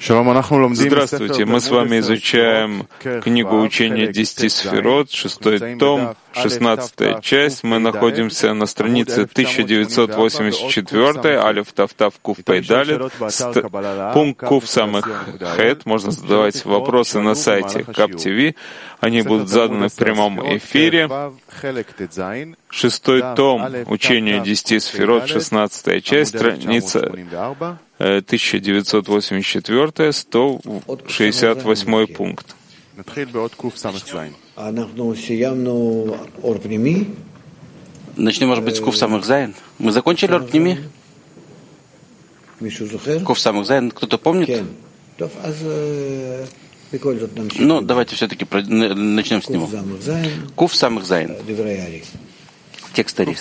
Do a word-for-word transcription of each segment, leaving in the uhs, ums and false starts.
Здравствуйте, мы с вами изучаем книгу учения десяти сферот, шестой том, шестнадцатая часть. Мы находимся на странице тысяча девятьсот восемьдесят четыре, Алиф Тав Тав Кув Пей Далет, пункт Кув самых Хет. Можно задавать вопросы на сайте Кап ТВ. Они будут заданы в прямом эфире. Шестой том учения десяти сферот, шестнадцатая часть, страница тысяча девятьсот восемьдесят четыре, сто шестьдесят восьмой пункт. Начнем, может быть, с Кув самых Зайн. Мы закончили Ор Пними? Кув самых Зайн, кто-то помнит? Ну, давайте все-таки начнем с него. Кув самых Зайн. Текст Ари.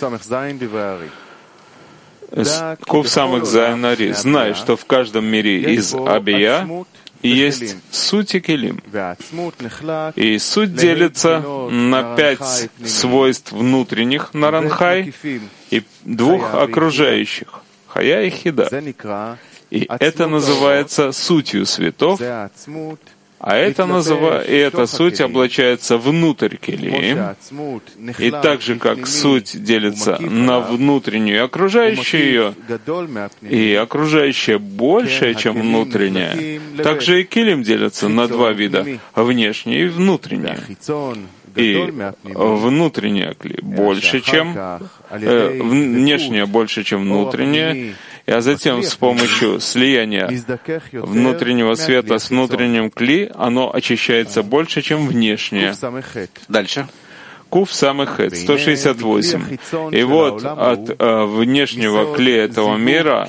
Кув самых Зайн Ари. Знай, что в каждом мире из Абия есть суть и келим. И суть делится на пять свойств внутренних Наранхай и двух окружающих Хая и Хида. И это называется сутью светов, а это называ... и эта суть облачается внутрь келим. И так же, как суть делится на внутреннюю и окружающую ее, и окружающая большая, чем внутренняя, также и келим делятся на два вида — внешнее и внутреннее. И внутренняя кли больше, чем э, внешняя больше, чем внутренняя, а затем с помощью слияния внутреннего света с внутренним кли оно очищается больше, чем внешнее. Дальше. Кув самых Хет, сто шестьдесят восемь. И вот от э, внешнего кли этого мира,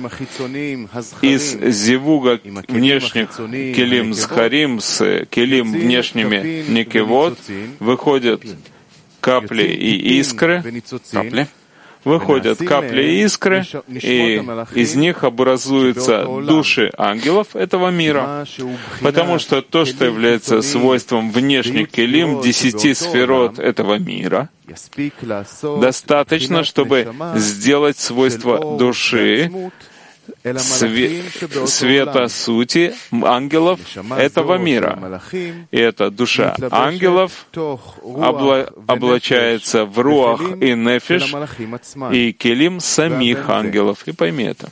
из зивуга внешних келим зхарим с келим внешними никевод, выходят капли и искры, капли, выходят капли и искры, и из них образуются души ангелов этого мира, потому что то, что является свойством внешних келим, десяти сферот этого мира, достаточно, чтобы сделать свойство души, све- света сути ангелов этого мира. И эта душа ангелов обла- облачается в руах и нефиш и келим самих ангелов. И пойми это.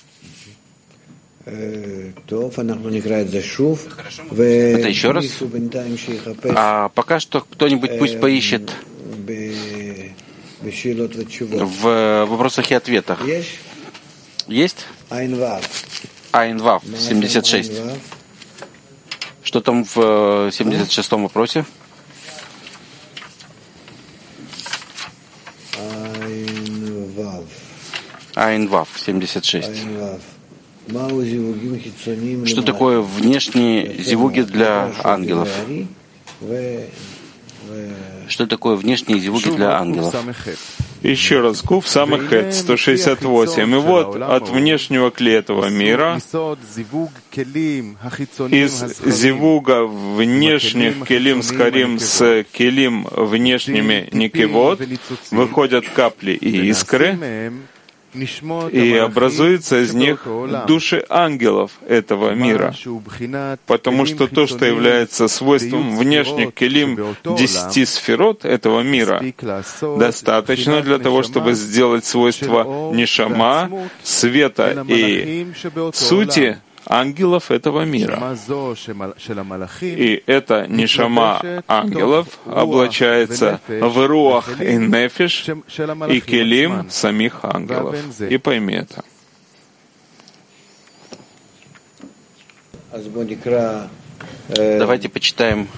Это еще раз. А пока что кто-нибудь пусть поищет в вопросах и ответах. Есть? Айн Вав, семьдесят шесть. Что там в семьдесят шестом вопросе? Айн Вав, семьдесят шесть. Что такое внешние зивуги для ангелов? Что такое внешние зивуги для ангелов? Еще раз, Кув самых Хет, сто шестьдесят восемь. И вот от внешнего кли этого мира, из зивуга внешних келим схарим с келим внешними никевод, выходят капли и искры, и образуются из них души ангелов этого мира, потому что то, что является свойством внешних келим десяти сферот этого мира, достаточно для того, чтобы сделать свойства нишама, света и сути ангелов этого мира. И эта нишама ангелов облачается в руах и нефиш и келим самих ангелов. И пойми это. Давайте почитаем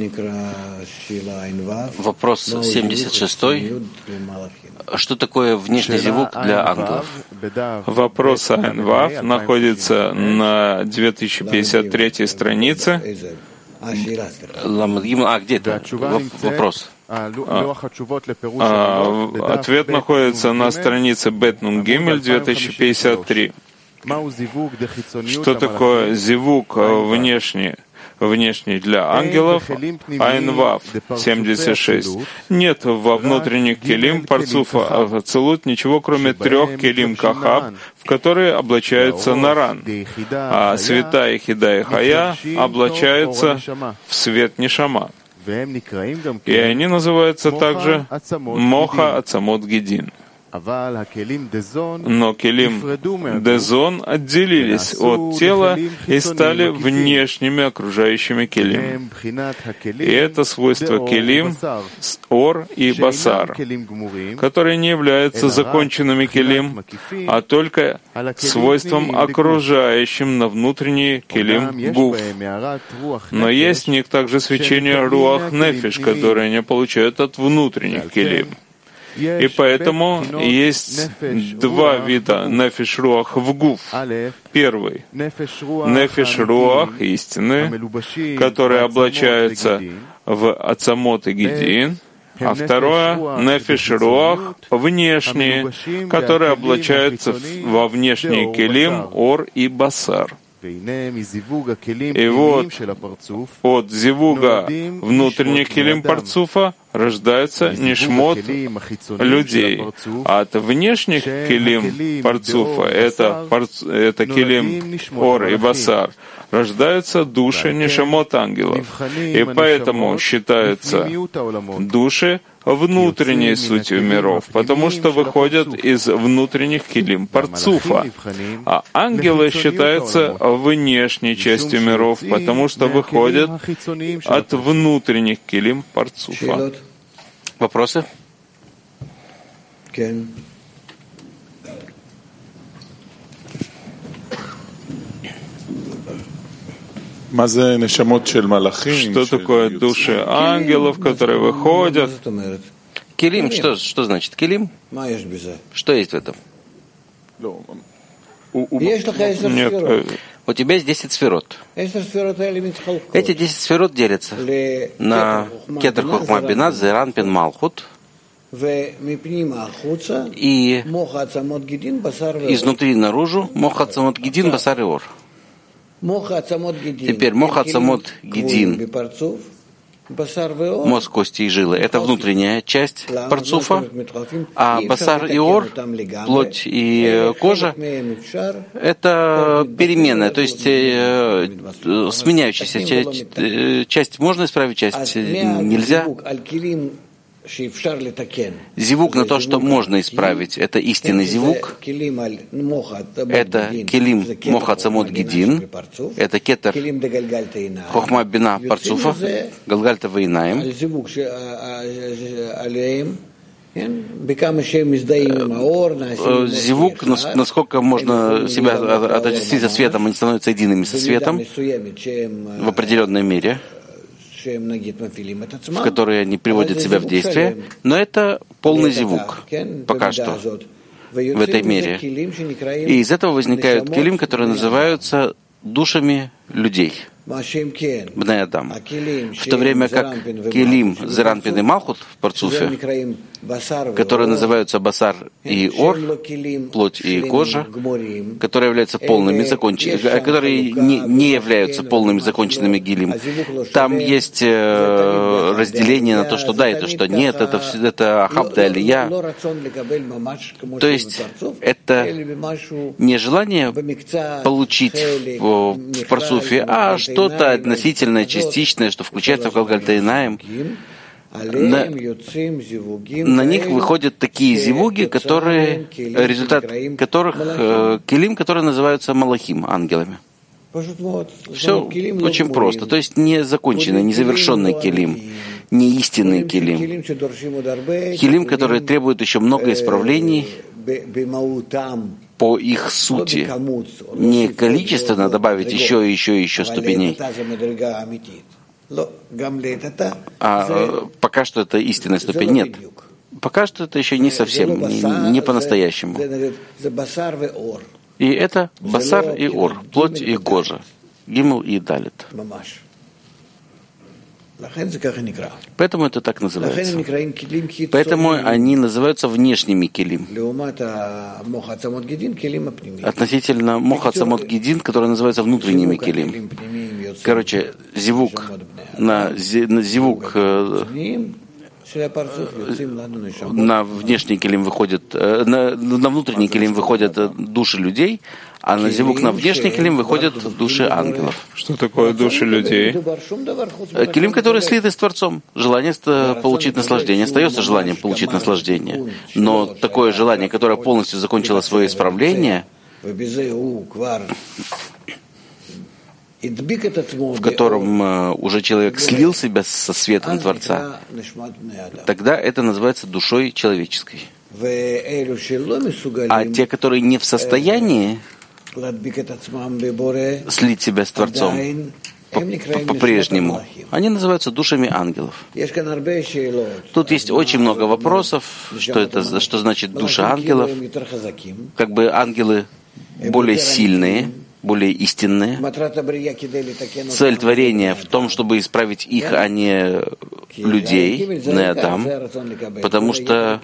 вопрос семьдесят шестой. Что такое внешний зивук для ангелов? Вопрос Айн Вав находится на две тысячи пятьдесят третьей странице. А где это? Вопрос. А, ответ находится на странице Бет Нун Гимель две тысячи пятьдесят три. Что такое зивук внешний внешний для ангелов, Айн-Вав, семьдесят шесть. Нет во внутренних келим парцуфа Ацилут ничего, кроме трех келим Кахаб, в которые облачается Наран, а света Ехида и Хая облачаются в свет Нишама. И они называются также Моха Ацамот Гидин. Но келим дезон отделились от тела и стали внешними окружающими келим. И это свойство келим ор и басар, которые не являются законченными келим, а только свойством окружающим на внутренний келим гуф. Но есть в них также свечение руах нефиш, которые они получают от внутренних келим. И поэтому есть два вида нефиш руах в гуф. Первый — нефиш руах истины, которые облачаются в ацамот и гидин, а второе — нефиш руах внешние, которые облачаются во внешний келим ор и басар. И вот от зивуга внутренних келим парцуфа рождаются нишмот людей. А от внешних келим парцуфа, это, парцу, это келим ор и басар, рождаются души нишамот ангелов. И поэтому считаются души внутренней сутью миров, потому что выходят из внутренних келим парцуфа. А ангелы считаются внешней частью миров, потому что выходят от внутренних келим парцуфа. Вопросы? Что такое души ангелов, которые выходят? Келим, что, что значит келим? Что есть в этом? Нет. У тебя есть десять сферот. Эти десять сферот делятся на кетер хохма бина, зеран пин малхут. И изнутри наружу мох ацамот гидин, басар и ор. Теперь мох ацамот гидин, мозг, кости и жилы — это внутренняя часть парцуфа, а басар и ор, плоть и кожа — это переменная, то есть э, сменяющаяся часть. Часть можно исправить, часть нельзя. Зивук на то, что можно исправить, это истинный зивук, это келим мох ацамот гидин, это кетер хохма бина парцуфа, галгальта вейнаим. Зивук, насколько можно себя отождествить со светом, они становятся едиными со светом в определенной мере, в которые они приводят себя в действие, но это полный зивук пока что в этой мере. И из этого возникают келим, которые называются душами людей, бней Адам. В то время как келим зеран пин и малхут в парцуфе, которые называются басар и ор, плоть и кожа, которые являются полными законченными, которые не, не являются полными законченными гилим. Там есть э, разделение на то, что да и то, что нет, это, это ахаб да алия. То есть это не желание получить в, в парцуфе, а что-то относительное, частичное, что включается в галгальта инаим. На, на них выходят такие зивуги, которые, результат которых э, келим, которые называются малахим, ангелами. Все очень просто. То есть не законченный, незавершенный келим, не истинный келим. Келим, которые требуют еще много исправлений по их сути. Не количественно добавить еще и еще и еще ступеней. А пока что это истинная ступень. Нет. Пока что это еще не совсем, не, не по-настоящему. И это басар и ор, плоть и кожа, гимл и далит. Поэтому это так называется. Поэтому они называются внешними келим. Относительно мох ацамот гидин, которые называются внутренними келим. Короче, зивук на, на зивук на внешний килим выходят, на, на внутренний килим выходят души людей, а на зивук на внешний килим выходят души ангелов. Что такое души людей? Килим, который слиты с Творцом. Желание получить наслаждение. Остается желанием получить наслаждение. Но такое желание, которое полностью закончило свое исправление, в котором уже человек слил себя со светом Творца, тогда это называется душой человеческой. А те, которые не в состоянии слить себя с Творцом по-прежнему, они называются душами ангелов. Тут есть очень много вопросов, что это, что значит душа ангелов, как бы ангелы более сильные, более истинные. Цель творения в том, чтобы исправить их, а не людей, не Адам, потому что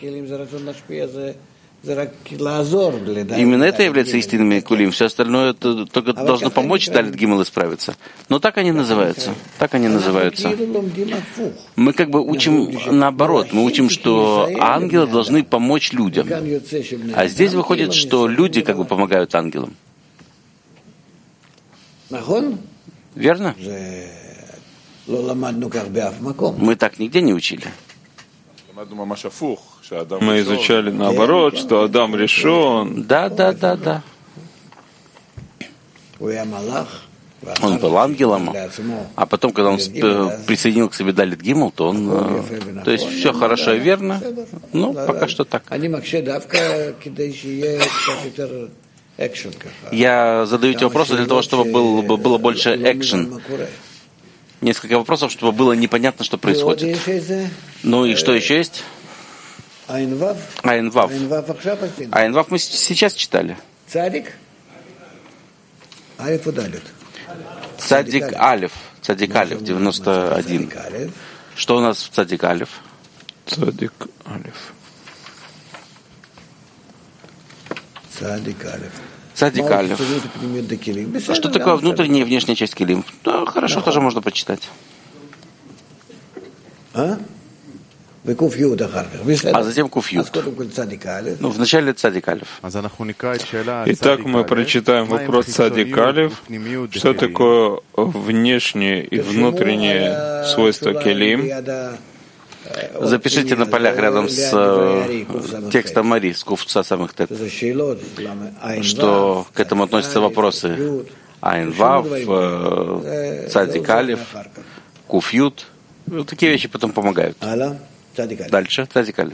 именно это является истинными кулим. Все остальное это только должно помочь Далит Гимел исправиться. Но так они называются. Так они называются. Мы как бы учим наоборот. Мы учим, что ангелы должны помочь людям. А здесь выходит, что люди как бы помогают ангелам. Верно? Мы так нигде не учили. Мы изучали наоборот, что Адам решен. Да, да, да, да. Он был ангелом, а потом, когда он присоединил к себе Далит Гимел, то он... То есть все хорошо и верно, но пока что так. Я задаю эти вопросы для того, чтобы был, было больше экшен. Несколько вопросов, чтобы было непонятно, что происходит. Ну и что еще есть? Айн-Вав. Айн-Вав мы сейчас читали. Цадик Алиф. Цадик Алиф, девяносто один. Что у нас в Цадик Алиф? Цадик Алиф. Цадик Алиф. Цадик Алиф. Что такое внутренняя и внешняя часть килим? Да, хорошо, тоже можно почитать. А? А затем Куфьют. Ну, вначале Цадик Алиф. Итак, мы прочитаем вопрос Цадик Алиф. Что такое внешнее и внутреннее свойство килим? Запишите на полях рядом с э, текстом Мари, с Куфца самых тет, что к этому относятся вопросы Айн Вав, э, Цадик Алиф, Куфьют. Вот такие вещи потом помогают. Дальше Цадик Алиф.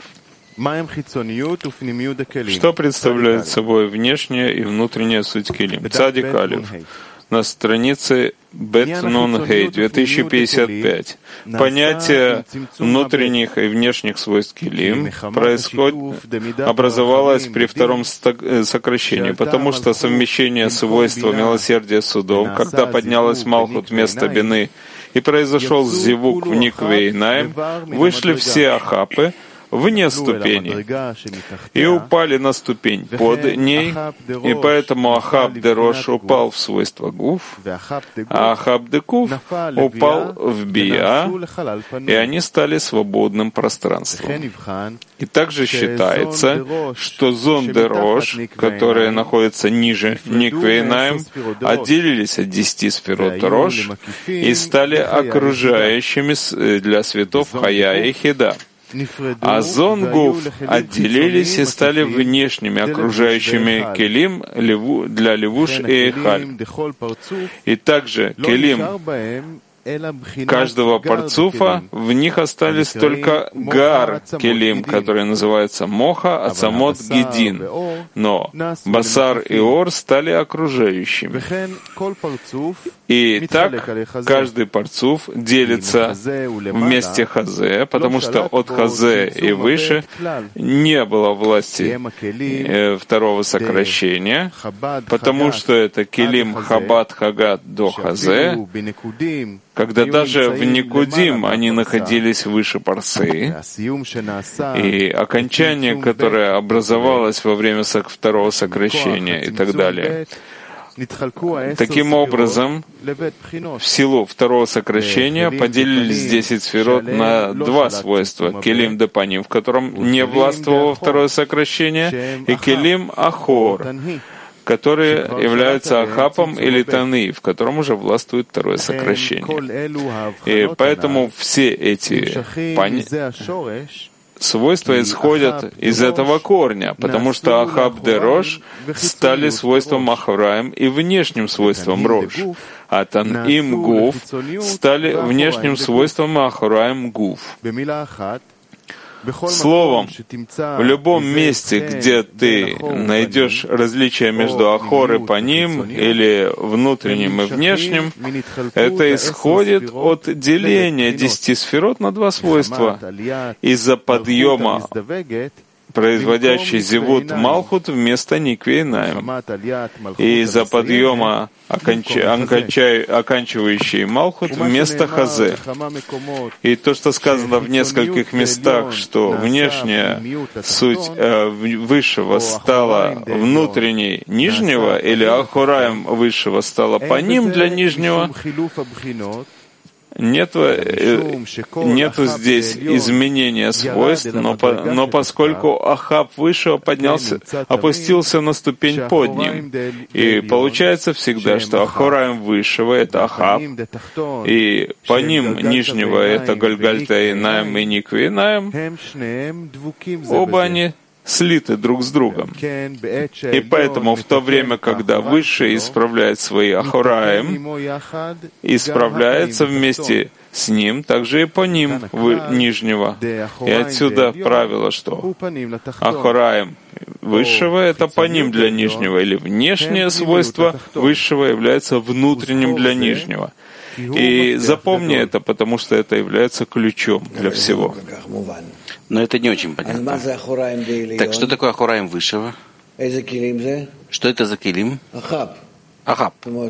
Что представляет собой внешняя и внутренняя суть килим? Цадик Алиф. На странице Бет Нун Хей, две тысячи пятьдесят пять. Понятие внутренних и внешних свойств килим происходит, образовалось при втором сокращении, потому что совмещение свойства милосердия судов, когда поднялась Малхут вместо Бины и произошел зивук в Никве и Наим, вышли все ахапы вне ступени и упали на ступень под ней, и поэтому Ахаб де Рош упал в свойство Гуф, а Ахаб де Куф упал в Бия, и они стали свободным пространством. И также считается, что Зон де Рош, которые находятся ниже Никве и Наим, отделились от десяти сферот Рош и стали окружающими для светов Хая и Хида. А Зон Гуф отделились и стали внешними, окружающими келим для левуш и эхаль. И также келим каждого парцуфа, в них остались только гар келим, который называется моха, ацамот, гедин. Но басар и ор стали окружающими. И так каждый парцуф делится вместе хазе, потому что от хазе и выше не было власти второго сокращения, потому что это келим хабад хагат до хазе, когда даже в Никудим они находились выше парсы, и окончание, которое образовалось во время второго сокращения и так далее, Таким образом, в силу второго сокращения поделились десять сферот на два свойства. Келим Депаним, в котором не властвовало второе сокращение, и Келим Ахор, которые являются Ахапом или Таны, в котором уже властвует второе сокращение. И поэтому все эти понятия, свойства исходят из этого корня, потому что Ахаб де Рош стали свойством Ахораим и внешним свойством Рош, а Таним Гуф стали внешним свойством Ахораим Гуф. Словом, в любом месте, где ты найдешь различия между Ахор и Паним, или внутренним и внешним, это исходит от деления десяти сферот на два свойства из-за подъема, производящий зевут Малхут вместо Никве Инаим, и из-за подъема, оконч... окончай... оканчивающий Малхут вместо Хазе. И то, что сказано в нескольких местах, что внешняя суть э, высшего стала внутренней нижнего, или Ахораем высшего стала Паним для нижнего, Нету, нету здесь изменения свойств, но, по, но поскольку Ахаб высшего поднялся, опустился на ступень под ним, и получается всегда, что Ахораим высшего — это Ахаб, и по ним нижнего — это Гальгальта Инаим и Никве Инаим, оба они слиты друг с другом. И поэтому в то время, когда Высший исправляет свои Ахораим, исправляется вместе с ним, также и по ним нижнего. И отсюда правило, что Ахораим Высшего — это по ним для нижнего, или внешнее свойство Высшего является внутренним для нижнего. И запомни это, потому что это является ключом для всего. Но это не очень понятно. Так что такое Ахораим высшего? Что это за килим? Ахаб.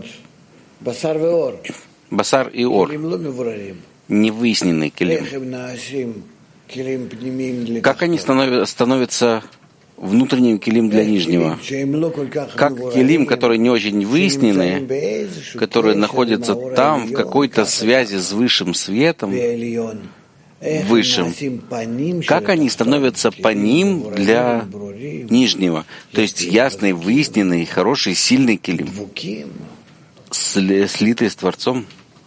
Басар и ор. Невыясненный килим. Как они становятся внутренним килим для нижнего? Как килим, которые не очень выяснены, которые находятся там в какой-то связи с высшим светом, высшим, как они становятся по ним для нижнего, то есть ясный, выясненный, хороший, сильный килим, слитый с Творцом.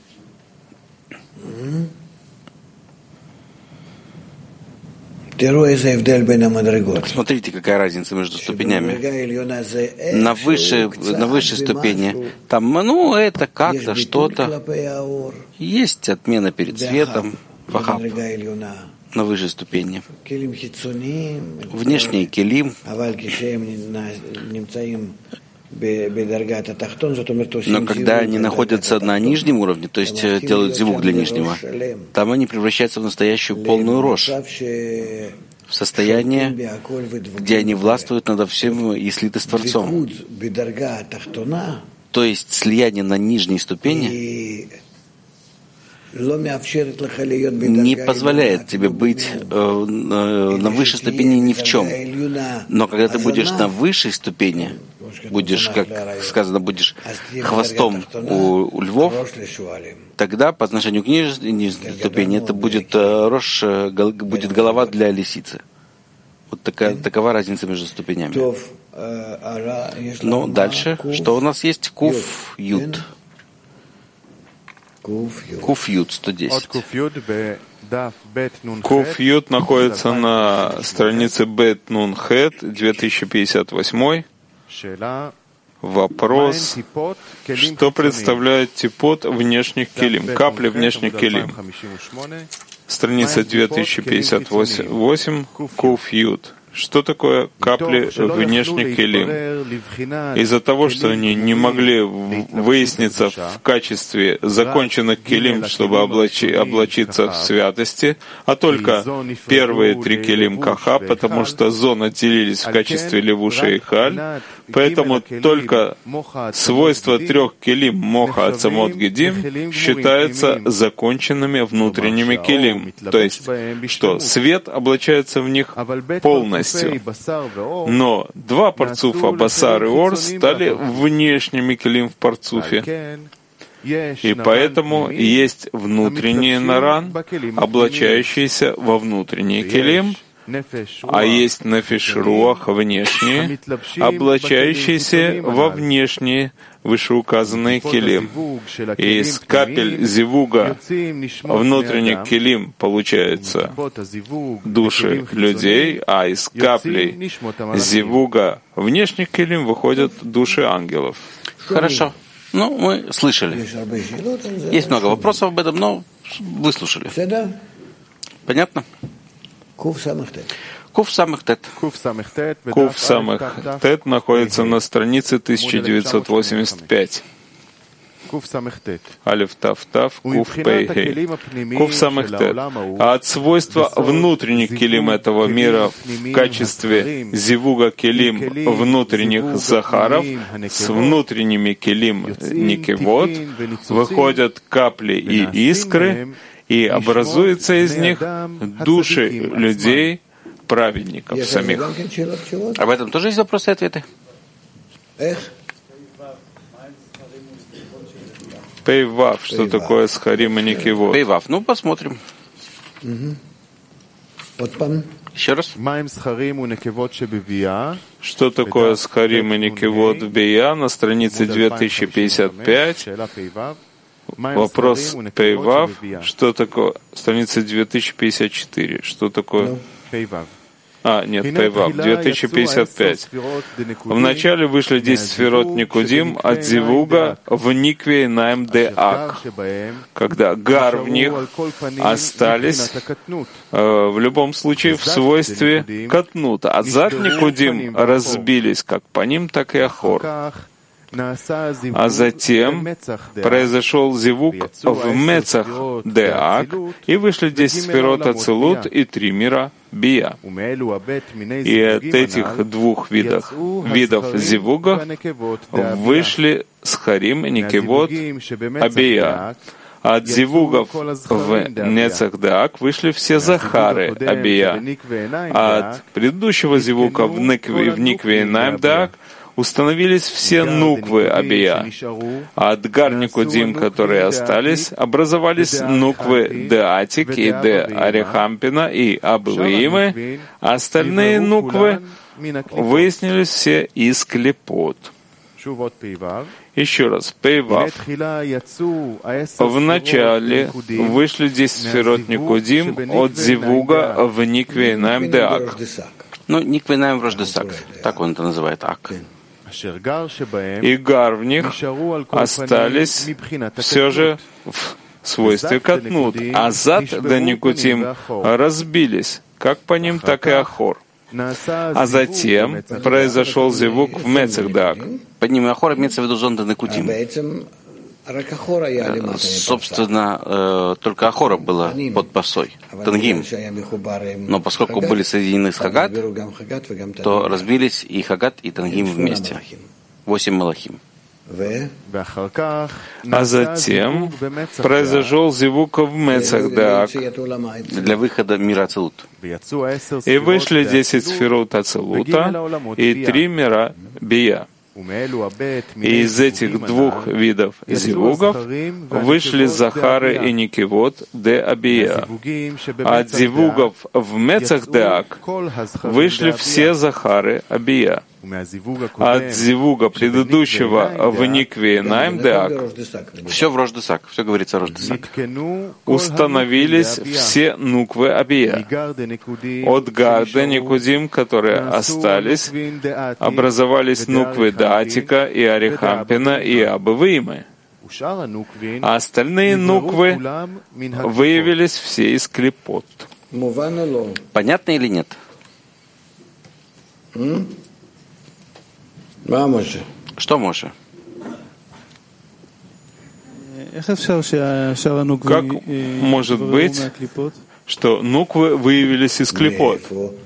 Смотрите, какая разница между ступенями. На высшей, на высшей ступени там, ну, это как-то, что-то. Есть отмена перед светом, Вахаб, на высшей ступени. Внешний килим, но когда они находятся на нижнем уровне, то есть делают зивук для нижнего, там они превращаются в настоящую полную рожь, в состояние, где они властвуют над всем и слиты с Творцом. То есть слияние на нижней ступени не позволяет тебе быть э, на высшей ступени ни в чем. Но когда ты будешь на высшей ступени, будешь, как сказано, будешь хвостом у, у львов, тогда по отношению к нижней, нижней ступени это будет, э, рожь, будет голова для лисицы. Вот такая, такова разница между ступенями. Но дальше, что у нас есть? Куф Ют. Куф Ют сто десять. Куф Ют находится на странице Бет Нун Хет, две тысячи пятьдесят восемь. Вопрос, что представляет типот внешних килим, капли внешних килим. Страница две тысячи пятьдесят восемь, Куф Ют. Что такое капли внешних килим? Из-за того, что они не могли выясниться в качестве законченных килим, чтобы облачи, облачиться в святости, а только первые три килим каха, потому что зон отделились в качестве левуши и халь, поэтому только свойства трех килим моха ацамот гедим считаются законченными внутренними килим, то есть что свет облачается в них полностью. полностью. Но два парцуфа, басар и ор, стали внешними келим в парцуфе. И поэтому есть внутренний наран, облачающийся во внутренний келим, а есть нефеш руах внешние, облачающиеся во внешние вышеуказанные келим. И из капель зивуга внутренних келим получаются души людей, а из каплей зивуга внешних келим выходят души ангелов. Хорошо. Ну, мы слышали. Есть много вопросов об этом, но выслушали. Понятно? Кув самых тет. Кув самых тет. Кув самых тет находится на странице тысяча девятьсот восемьдесят пять. Алиф тав тав, кув пей хей. Кув самых тет. А от свойства внутренних келим этого мира в качестве зивуга келим внутренних захаров с внутренними келим никевод выходят капли и искры, и образуются из них души людей, праведников самих. Об этом тоже есть вопросы и ответы? Пейвав. Что такое схарим и никевод? Пейвав. Ну, посмотрим. Еще раз. Что такое схарим и никевод в Бия на странице две тысячи пятьдесят пять? Вопрос Пейвав. Что такое? Страница две тысячи пятьдесят четыре. Что такое? А, нет, Пейвав, две тысячи пятьдесят пять. Вначале вышли десять сферот Никудим от Зивуга в Никве Наим де Ак, когда гар в них остались э, в любом случае в свойстве катнута, а зад Никудим разбились как по ним, так и Ахор. А затем произошел зивук в Мецах Деак, и вышли десять сферот Ацилут и три мира Бия. И от этих двух видов, видов зивуга вышли схарим и никевод Абия. От зивугов в Нецах Деак вышли все захары Абия. А от предыдущего зивука в Никве, в Никве Наим Деак установились все нуквы Абия. А от гар Никудим, которые остались, образовались нуквы Деатик и Де Арихампина и Абвиимы, а остальные нуквы выяснились все из клепот. Еще раз, Пейвав. Вначале вышли десять сферот Никудим от зивуга в Никве Наим Деак. Ну, Никве Наим Рождесак, так он это называет, Ак. И гар в них остались все же в свойстве катнут, а зад да Никутим разбились, как по ним, так и Ахор. А затем произошел зивук в Мецах Деак. Под ним и Ахор имеется в виду зонда Никутим. Собственно, только Ахора было под пасой, Тангим. Но поскольку были соединены с Хагат, то разбились и Хагат, и Тангим вместе. Восемь Малахим. А затем произошел зивук в Мецах Деак для выхода мира Ацилут. И вышли десять сферот Ацилута и три мира Бия. И из этих двух видов зивугов вышли захары и никевод де Абия. А от зивугов в Мецах Деак вышли все захары Абия. А от зивуга предыдущего в Никве Наим Деак все в Рождесак, все говорится Рождесак. Установились все нуквы Абия. От Гарда Никудим, которые остались, образовались нуквы Даатика и Арихампина и Абвиимы. А остальные нуквы выявились все из клепот. Понятно или нет? Что Моше? Как может быть, что нуквы выявились из клепот?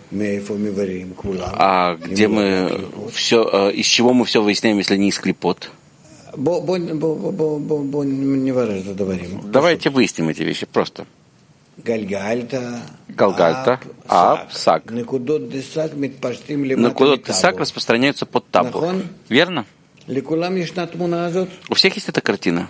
А где мы все, из чего мы все выясняем, если не из клепот? Давайте выясним эти вещи просто. Галгальта, Ап, Сак. Накудот Десак распространяются под Табу. Верно? У всех есть эта картина.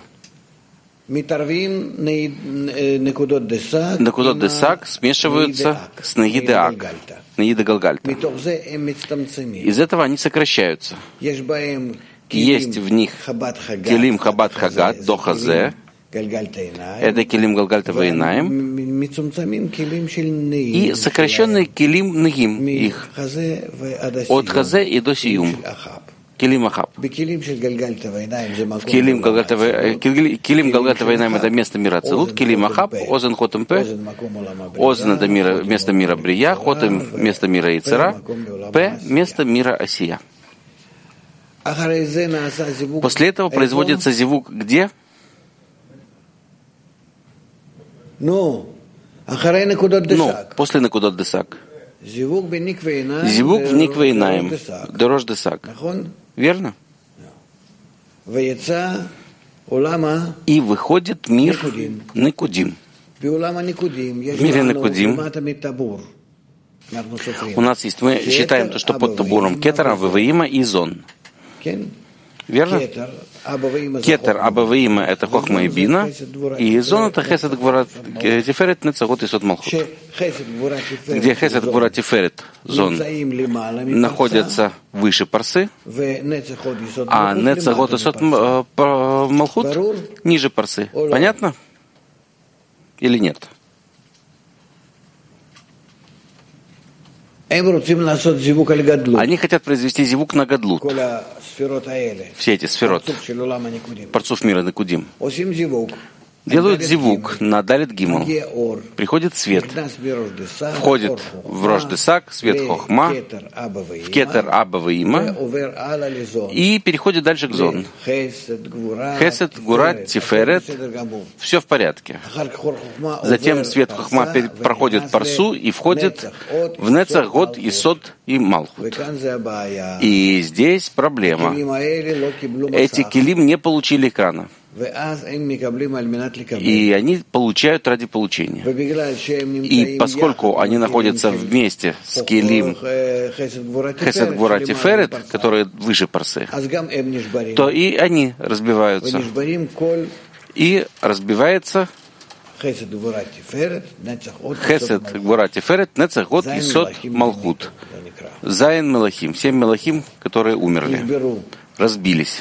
Накудот Десак смешиваются с Наиды Ак, Наиды Галгальта. Из этого они сокращаются. Есть в них Келим Хабад Хагат до Хазе. Это Келим Галгальта Вейнаим. И сокращенный Келим Нагим их. От Хазе и до Сиюм. Келим Ахаб. Келим Галгальта Вейнаим это место мира Ацилут. Келим Ахаб, Озен Хотем П. Озен это место мира Брия. Хотем место мира Ицера. П место мира Осия. После этого производится зивук где? Ну, после Накудот Десак. Зивук в Никве Инаим, Дорож Десак. Верно? И выходит мир Никудим. В мире Никудим у нас есть, мы считаем то, что под Табуром Кетер, Ваваима и Зон. Верно? Кетер Абаваима — это Хохма и Бина, и Зон — это Хесед Гвара Тиферет, Нецагот и Сот Малхут. Где Хесед Гвара Тиферет, Зон, находятся выше Парсы, а Нецагот и Сот Малхут ниже Парсы. Понятно? Или нет? Они хотят произвести зивук на Гадлут. Все эти сферот, парцов мира Никудим, делают зивук на Далит Гимл. Приходит свет, входит в Рош Десак, свет Хохма, в Кетер Аба Ваима и переходит дальше к Зон. Хесед, Гурат, Тиферет, все в порядке. Затем свет Хохма проходит Парсу и входит в Нецах, Год, Исод и Малхут. И здесь проблема. Эти килим не получили экрана. И они получают ради получения. И поскольку они находятся вместе с Келим Хесед Гвура Тиферет, которые выше Парсы, то и они разбиваются. И разбивается Хесед Гвура Тиферет, Нецах, Год, Исод, Малхут. Зайн Мелахим, семь Мелахим, которые умерли, разбились.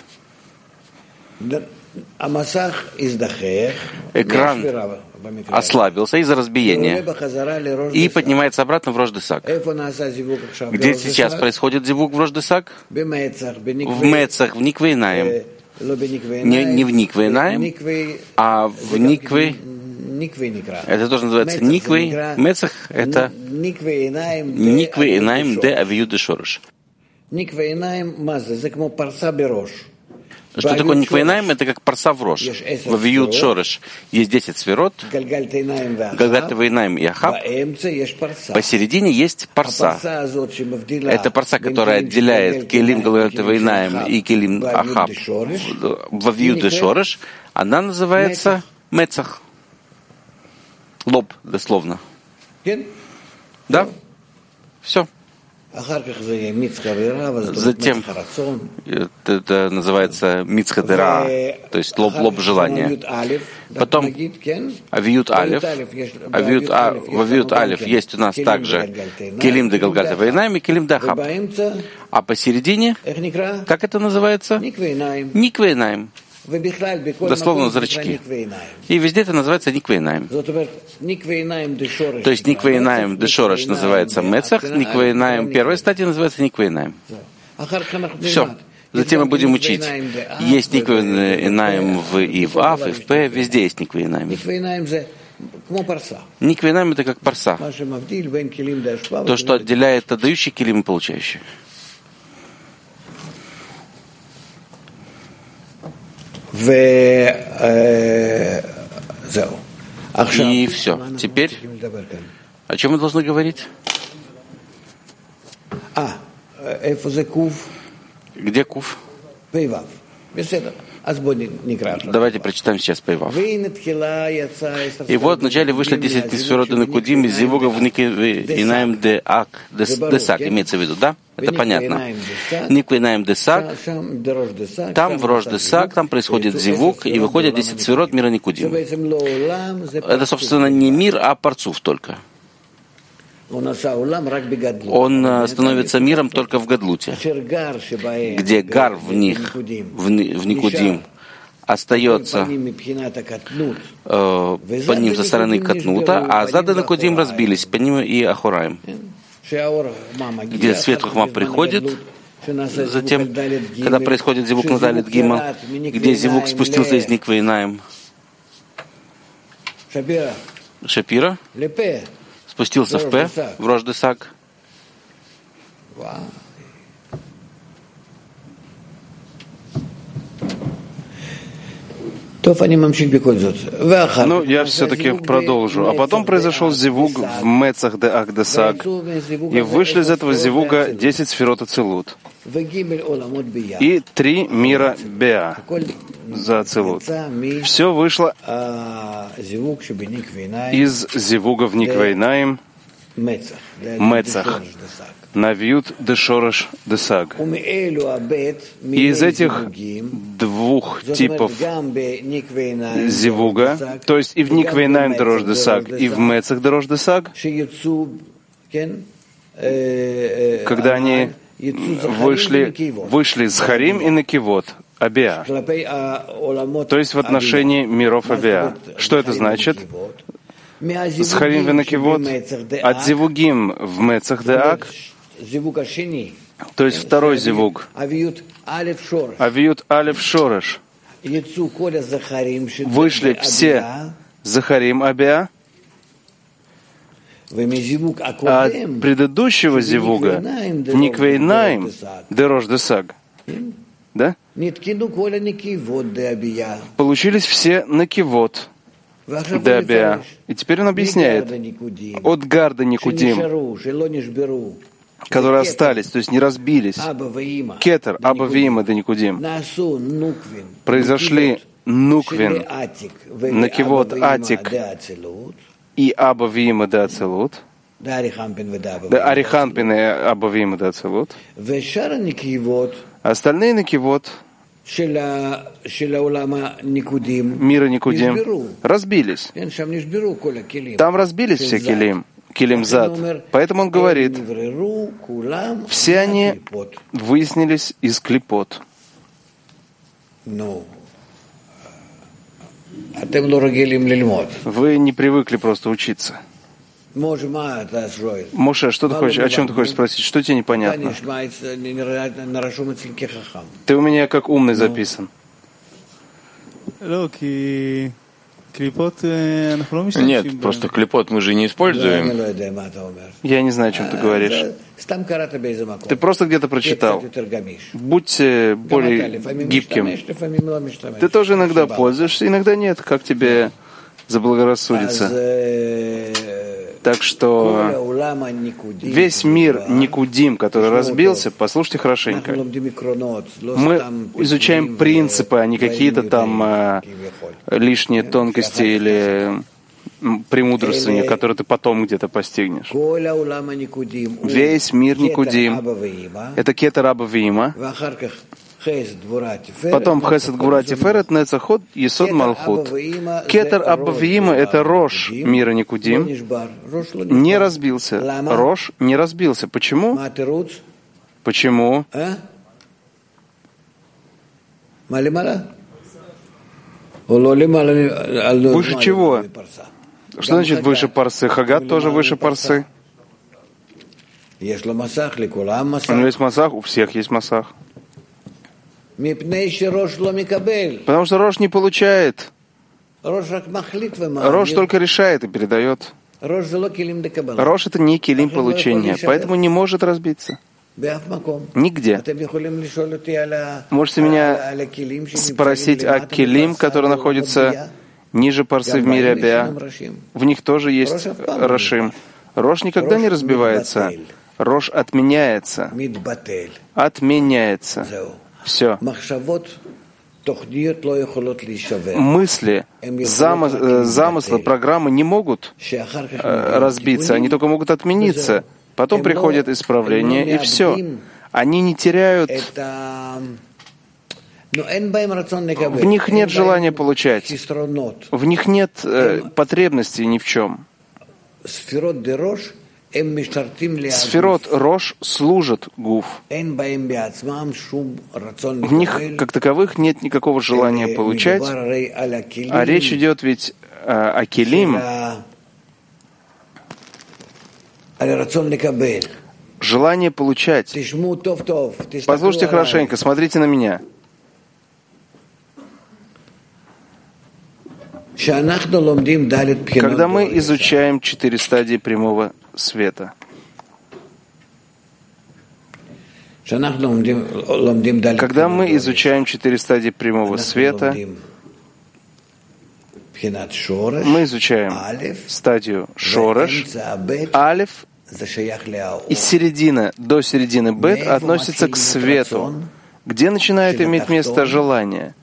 Экран ослабился из-за разбиения и поднимается обратно в Рош Десак. Где сейчас происходит зивук в Рош Десак? В Мецах, в Никве Инаим. Не, не в Никве Инаим, а в Никве. Это тоже называется Никвей. Мецах — это Никве Инаим де Авиют де Шореш. Что такое Никве Инаим? Это как парса в Рош. В Авиют Шореш есть десять сферот, Галгальта Инаим и Ахаб. Посередине есть парса. Это парса, которая отделяет Келим Галгальта Инаим и Келим Ахаб в Авиют де Шореш. Она называется Мецах. Лоб, дословно. Да? Все. Затем это, это называется мицхадера, то есть лоб, лоб желания. Потом авиют алиф. Авиют, а, в авиют алиф есть у нас также келим де галгальта вейнаим и келим де ахаб. А посередине, как это называется? Никве Инаим. Дословно зрачки. И везде это называется Никве Инаим. То есть Никве Инаим де Шореш называется Мецах, Никве Инаим первой стадии называется Никве Инаим. Все. Затем мы будем учить. Есть Никве Инаим в и в Аф, и в П, везде есть Никве Инаим. Никве Инаим это как парса. То, что отделяет отдающий килим и получающий. И все. Теперь о чем мы должны говорить? Где Куф? Давайте прочитаем сейчас Пейвав. И вот вначале вышли десять сферот Никудим из Зивуга в Никвейнаем де Ак, Десак, имеется в виду, да? Это понятно. Никвейнаем Десак, там в Рош Десак, там происходит Зивуг, и выходят десять сферот мира Никудим. Это, собственно, не мир, а парцуф только. Он становится миром только в Гадлуте, где гар в них, в Никудим, остается э, по ним со стороны Катнута, а Зада Никудим разбились по ним и Ахураим, где свет Хохма приходит, затем, когда происходит Зивук на Далит Гимал, где Зивук спустился из Никвейнаем, Шапира, спустился в П, в Рош Десак. Ну, я все-таки продолжу. А потом произошел зивуг в Мецах де Ак Десаг, и вышли из этого зивуга десять сферот Ацилут и три мира Беа за Ацилут. Все вышло из зивуга в Никвейнаим, Мецах, Навьют де Шорош Десаг. И из этих двух типов зивуга, то есть и в Никвейнаим де Рош Десаг, и в Мецах де Рош Десаг, когда они вышли, вышли с Харим и Накивот, Абиа, то есть в отношении миров Абиа. Что это значит? С Харим и Накивот от зивугим в Мецах де Ак, то есть второй зивуг, Авиют Алеф Шореш, вышли все Захарим Абиа, а от предыдущего зивуга в Никвейнаим де Рош Десаг, да? Получились все Накивот де Абиа. И теперь он объясняет от Гарда Никудим, которые остались, то есть не разбились, Кетер, Аба Виима де Никудим, произошли Нуквин, Накивот Атик и Аба Виима де Ацилут, да Ариханпин и Аба Виима де Ацилут, остальные Накивот мира Никудим разбились. Там разбились все килим, килим зад. Поэтому он говорит, все они выяснились из клипот. Вы не привыкли просто учиться. Моше, что ты хочешь, о чем ты хочешь спросить? Что тебе непонятно? Ты у меня как умный записан. Нет, просто клипот мы же не используем. Я не знаю, о чем ты говоришь. Ты просто где-то прочитал. Будьте более гибким. Ты тоже иногда пользуешься, иногда нет. Как тебе заблагорассудится? Так что весь мир Никудим, который разбился, послушайте хорошенько. Мы изучаем принципы, а не какие-то там а, лишние тонкости или премудрствования, которые ты потом где-то постигнешь. Весь мир Никудим — это Кетер Аба Виима. Потом Хесед Гвура Тиферет Нецахот Есод Малхут. Кетер Аба Виима — это Рош мира Никудим. Не разбился. Рош не разбился. Почему? Почему? Выше чего? Что значит выше парсы? Хагат тоже выше парсы. У него есть масах, у всех есть масах. Потому что Рош не получает. Рош только решает и передает. Рош — это не килим получения, поэтому не может разбиться. Нигде. Можете меня спросить о килим, который находится ниже парсы в мире Абиа. В них тоже есть Рошим. Рош никогда не разбивается. Рош отменяется. Отменяется. Все. мысли, замы, замыслы, программы не могут э, разбиться, они только могут отмениться. Потом приходит исправление, и все. Они не теряют... В них нет желания получать. В них нет э, потребностей ни в чем. Сферот Рош служат Гуф. В них, как таковых, нет никакого желания получать. А речь идет ведь э, о Келим, желание получать. Послушайте хорошенько, смотрите на меня. Когда мы изучаем четыре стадии прямого света, когда мы изучаем четыре стадии прямого света, мы изучаем стадию Шореш, Алеф, и середина до середины Бет относится к свету, где начинает иметь место желание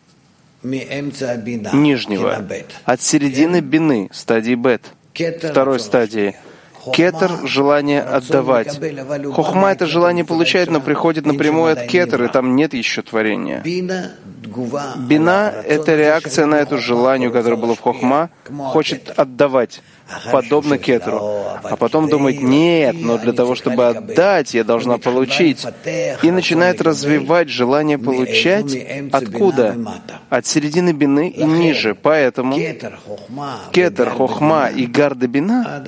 нижнего, от середины бины, стадии Бет, второй стадии. Кетер — желание отдавать. Хохма — это желание получать, но приходит напрямую от кетер, и там нет еще творения. Бина — это реакция на эту желание, которое было в хохма, хочет отдавать, подобно кетеру. А потом думает, нет, но для того, чтобы отдать, я должна получить. И начинает развивать желание получать. Откуда? От середины бины и ниже. Поэтому кетер, хохма и гарда бина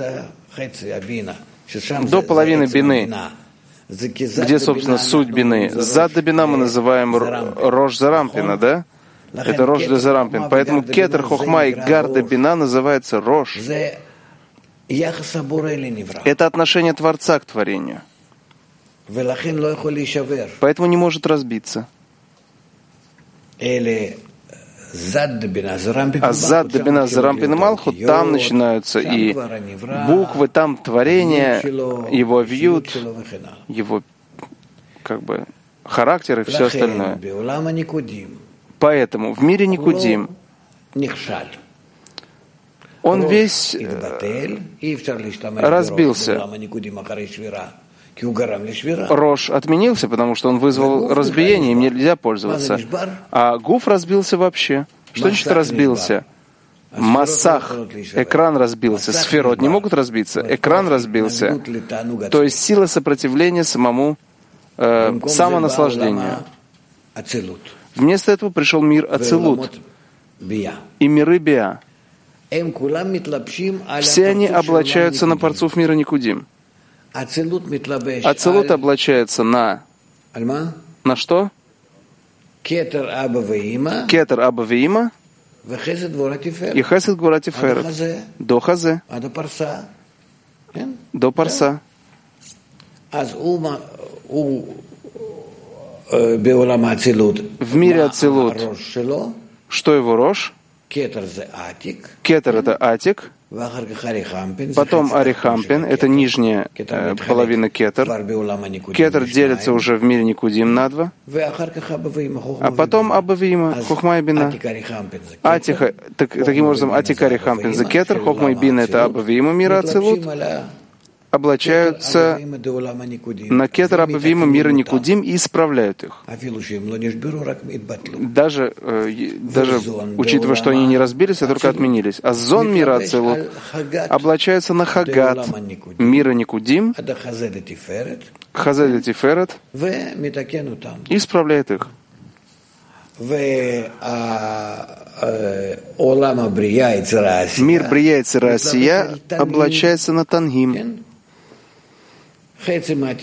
до половины бины, где, собственно, суть бины. Зад до бина мы называем Рош Зарампина, да? Это Рош де Зарампин. Поэтому кетер, хохма и гарда бина называется Рош. Это отношение Творца к творению. Поэтому не может разбиться. А зад до бина Зарампин и Малхут, там начинаются и буквы, там творение, его вьют, его как бы характер и все остальное. Поэтому в мире Никудим он весь разбился. Рош отменился, потому что он вызвал разбиение, им нельзя пользоваться. А Гуф разбился вообще. Что значит разбился? Массах, экран разбился. Сферот не могут разбиться. Экран разбился. То есть сила сопротивления самому э, самонаслаждению. Вместо этого пришел мир Ацилут и миры Биа. Все они облачаются на парцуф мира Никудим. Ацилут облачается на... На что? Кетер Аба Веима и Хесед Гвора Тиферет. До Хазе. До Парса. В мире Ацилут. Что его Рош? Кетер — это Атик. Потом Арихампин — это нижняя э, половина Кетер. Кетер делится уже в мире Никудим на два. А потом Абавима, Хохма и Бина. Атиха, так, таким образом, Атик Арихампин за Кетер, Хохма и Бина — это Абавима мира Ацилут. Облачаются на кетер Абавима мира Никудим и исправляют их. Даже, э, даже учитывая, что они не разбились, а только отменились. А зон мира Ацилут облачаются на Хагат мира Никудим, Хазед Тиферет, и исправляет их. Мир Брия и Цирасия облачается на Тангим. Половина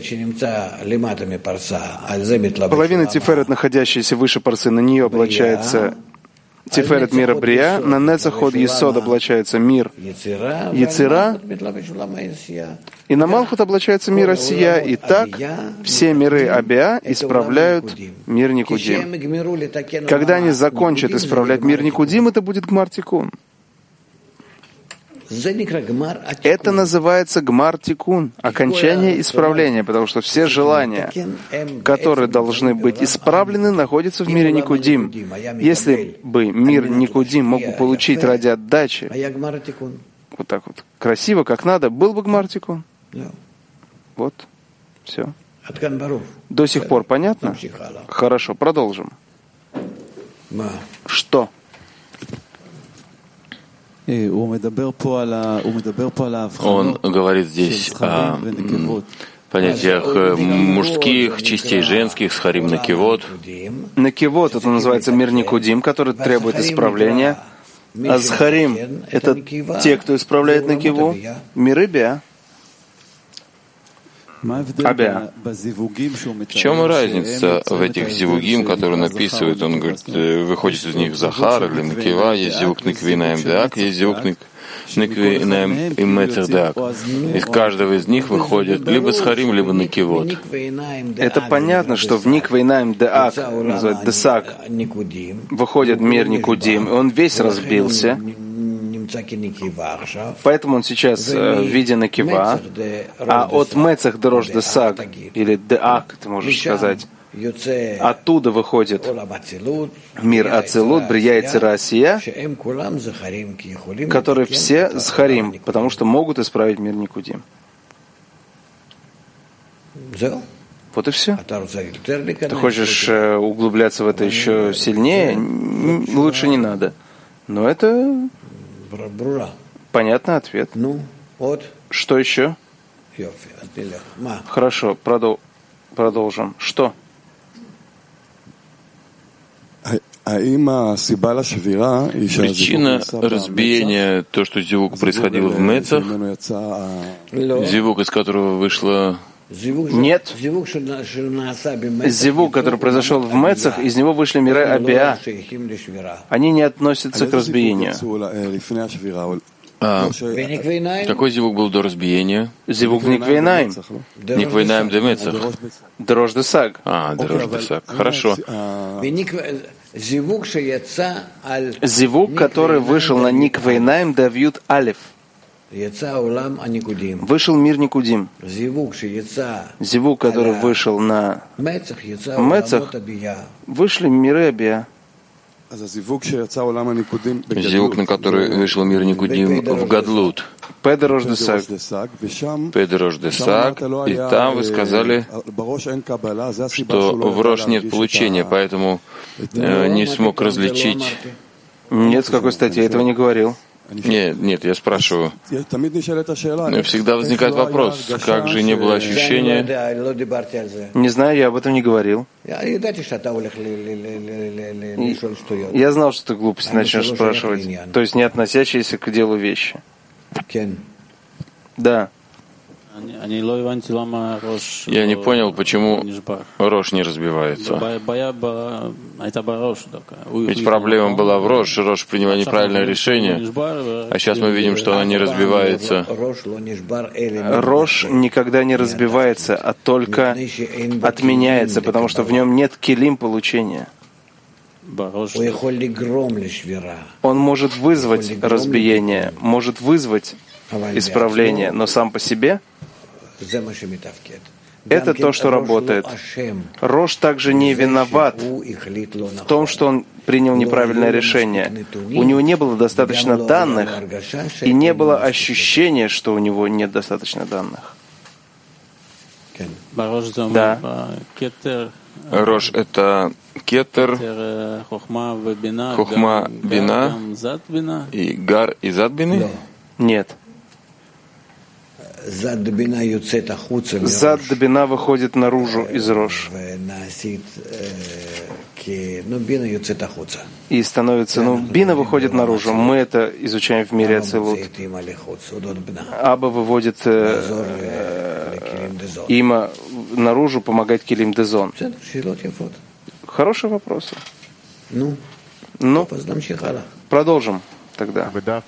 Тиферет, находящаяся выше Парсы, на нее облачается Тиферет мира Брия, на Нецаход Есод облачается мир Яцира, и на Малхут облачается мир Асия, и так все миры Абиа исправляют мир Никудим. Когда они закончат исправлять мир Никудим, это будет Гмар Тикун. Это называется гмар тикун, окончание исправления, потому что все желания, которые должны быть исправлены, находятся в мире Никудим. Если бы мир Никудим мог бы получить ради отдачи, вот так вот, красиво, как надо, был бы гмар тикун. Вот, все. До сих пор понятно? Хорошо, продолжим. Что? Он говорит здесь о понятиях мужских частей, женских, схарим накивот. Накивот — это называется мир Никудим, который требует исправления. А схарим — это те, кто исправляет накиву, миры биа. Абиа. В чем разница в этих зивугим, которые он описывает? Он говорит, выходит из них Захар или Накива, есть зивук Накви на Мдак, есть зивук Накви на Мецердак. Из каждого из них выходит либо Схарим, либо Накивот. Это понятно, что в Никвей Наим Деак, называют Десак, выходит мир Никудим, и он весь разбился. Поэтому он сейчас в виде накива, а от Мецах Дрош Десаг, или Деак, ты можешь сказать, оттуда выходит мир Ацилут, Брия и Цирасия, которые все Схарим, потому что могут исправить мир Никудим. Вот и все. Ты хочешь углубляться в это еще сильнее? Лучше не надо. Но это понятный ответ. Ну, вот. Что еще? Хорошо, продол- продолжим. Что? Причина разбиения, то, что зивук происходил в Мецах, зивук, из которого вышло... Нет. Зивук, который произошел в Мецах, из него вышли миры Абиа. Они не относятся к разбиению. А какой зивук был до разбиения? Зивук в Никвейнаим. Никвейнаим де Мецах. Дрож Десаг. А, Дрож Десаг. Хорошо. Зивук, который вышел на Никвейнаим Давьют Алиф. Вышел мир Никудим. Зивук, который вышел на Мецах, вышли миры Абиа. Зивук, на который вышел мир Никудим в Гадлут. Педрош Десаг. Педрош Десаг. И там вы сказали, что в Рош нет получения, поэтому э, не смог различить. Нет, с какой статьи? Я этого не говорил. Нет, нет, я спрашиваю. Всегда возникает вопрос, как же не было ощущения... Не знаю, я об этом не говорил. Я знал, что ты глупости начнешь спрашивать. То есть не относящиеся к делу вещи. Да. Я не понял, почему Рош не разбивается. Ведь проблема была в Рош, Рош приняла неправильное решение, а сейчас мы видим, что она не разбивается. Рош никогда не разбивается, а только отменяется, потому что в нем нет килим получения. Он может вызвать разбиение, может вызвать исправление, но сам по себе это то, что работает. Рош также не виноват в том, что он принял неправильное решение. У него не было достаточно данных, и не было ощущения, что у него нет достаточно данных. Да. Рош — это кетер, хохма, бина и гар и зад бины? Нет. Зад бина выходит наружу из Рош. И становится, ну, бина выходит наружу. Мы это изучаем в мире Ацилут. Аба выводит э, э, има наружу, помогать килим дезон. Хорошие вопросы. Ну, продолжим тогда.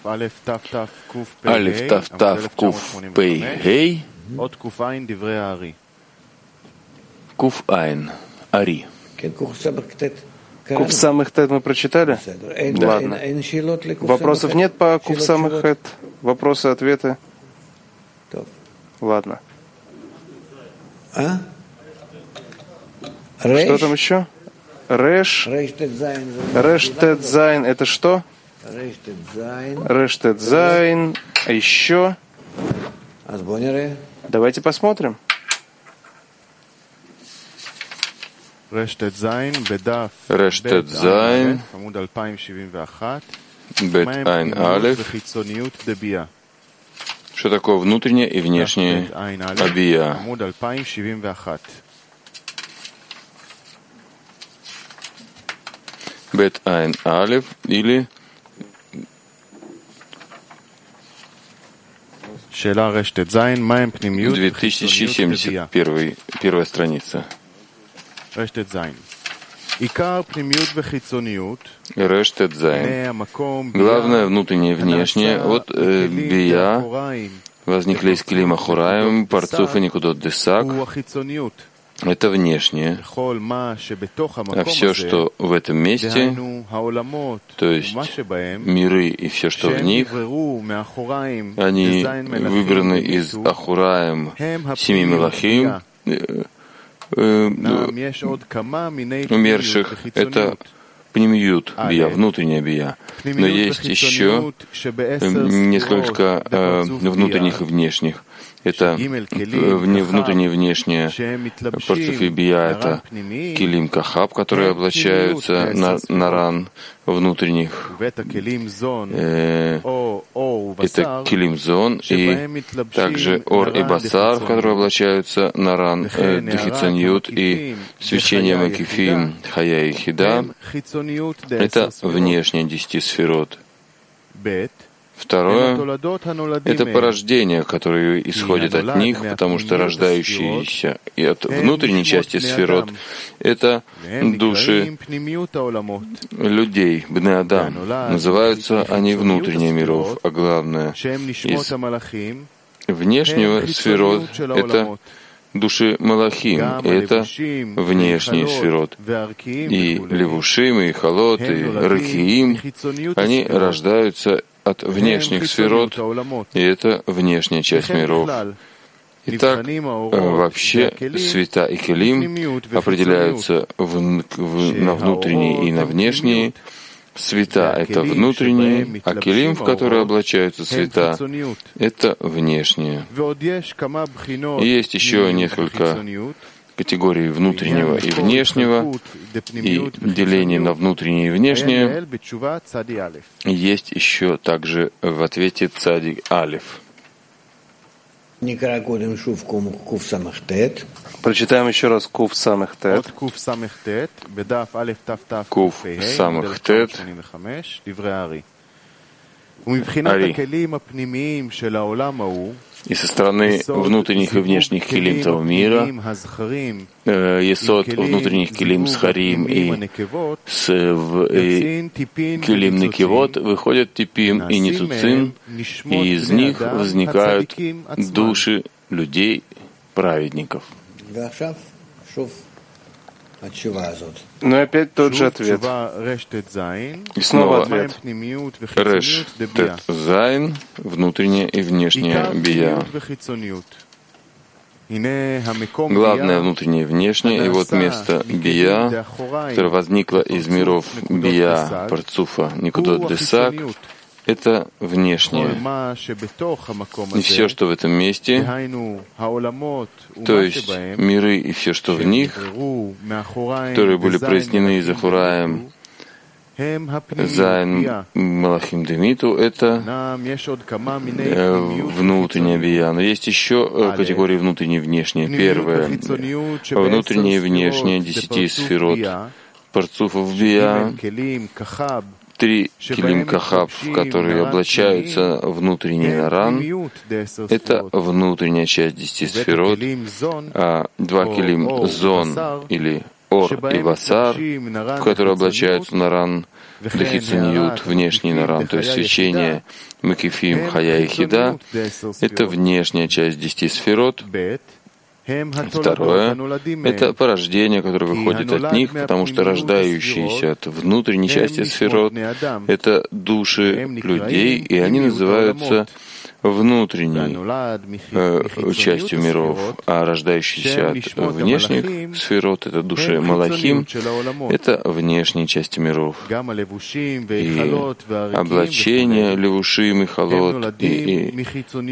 Алиф тав тав куф пей гей куф айн ари. Куф самых тет мы прочитали? Ладно. Вопросов нет по куф самых тет? Вопросы, ответы? Ладно. А? Что там еще? Реш. Реш тет зайн. Это что? Реш тет зайн. А еще? Давайте посмотрим. Реш тет зайн, бет айн алеф. Что такое внутреннее и внешнее абия? Бет айн алеф или две тысячи семьдесят один, первая страница. Реш тет зайн. Главное внутреннее и внешнее. Вот э, бия возникли из килима хораем, парцуф и никудот десак. Это внешнее. А все, что в этом месте, то есть миры и все, что в них, они выбраны из Ахураем, семи мелахим, умерших, это пнемиют бия, внутренняя бия. Но есть еще несколько э, внутренних и внешних. Это внутреннее и внешнее парцуф и бия, это килим кахаб, которые облачаются на, на ран внутренних. Э, это килим зон, и также ор и басар, которые облачаются на ран э, дехицаньют, и свечение макифим хая и хида. Это внешнее десяти сферот. Второе — это порождение, которое исходит от них, потому что рождающиеся и от внутренней части сферот — это души людей, бне адам. Называются они внутренние миров, а главное, из внешнего сферот — это души Малахим, и это внешний сферот. И Левушим, и Халот, и Ракиим, они рождаются от внешних сферот, и это внешняя часть миров. Итак, вообще света и келим определяются в, в, на внутренние и на внешние. Света — это внутренние, а келим, в которые облачаются света, это внешние. И есть еще несколько категорий внутреннего и внешнего, и деление на внутреннее и внешнее. Есть еще также в ответе цадик алиф. Прочитаем еще раз Кув самых тет. Кув самых тет. Ари. И со стороны внутренних и внешних килим того мира, э, есод внутренних килим с харим и с э, килим некивот выходят типим и ницуцин, и из них возникают души людей, праведников. Но опять тот же ответ. И снова ответ. Реш тет зайн, внутренняя и внешняя бия. Главное внутреннее и внешнее, и вот место бия, которое возникло из миров бия, парцуфа, никудот десак, это внешнее. И все, что в этом месте, то есть миры и все, что в них, которые были прояснены из Ахураем, Зайн Малахим Демиту, это внутренняя бия. Но есть еще категории внутренние и внешние. Первое — внутреннее и внешнее десяти сферот парцуфов бия. Три килим кахаб, которые облачаются внутренний наран, это внутренняя часть десяти сферот, а два килим зон или ор и басар, которые облачаются наран, дехициньют, внешний наран, то есть свечение макифим хая и хида, это внешняя часть десяти сферот. Второе — это порождение, которое выходит от них, потому что рождающиеся от внутренней части сферот — это души людей, и они называются внутренней э, частью миров, а рождающиеся от внешних сферот — это души Малахим, это внешние части миров. И облачение Левушим и Халот и, и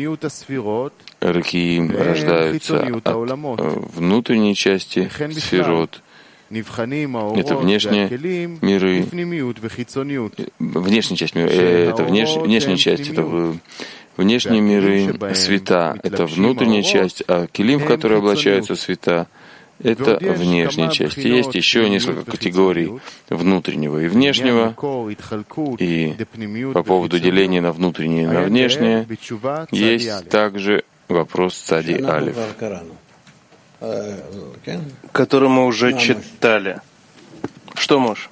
Ракиим рождаются от внутренней части сферот. Это внешние миры, внешняя часть мира, это внеш, внешняя часть, это внешние миры, света, это внутренняя часть, а килим, в который облачаются света, это внешняя часть. И есть еще несколько категорий внутреннего и внешнего. И по поводу деления на внутреннее и на внешнее есть также вопрос цади алиф, который мы уже читали. Что можешь?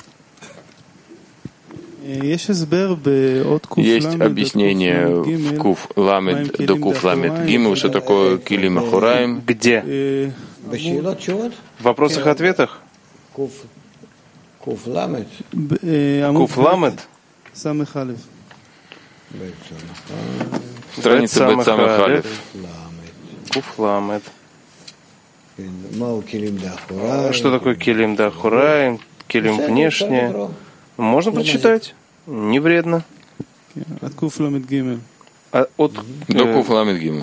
Есть объяснение в Куф Ламед до Куф Ламед Гимл, что такое Килим Ахураим. Где? В вопросах-ответах? Куф Ламед. Куф Ламед? Страница Бет Самых Алиф. Куф Ламед. Что такое Килим да Ахураим? Килим внешне? Можно прочитать? Не вредно. От Куф Ламед Гимел. А, от, до Куф Ламед Гимел.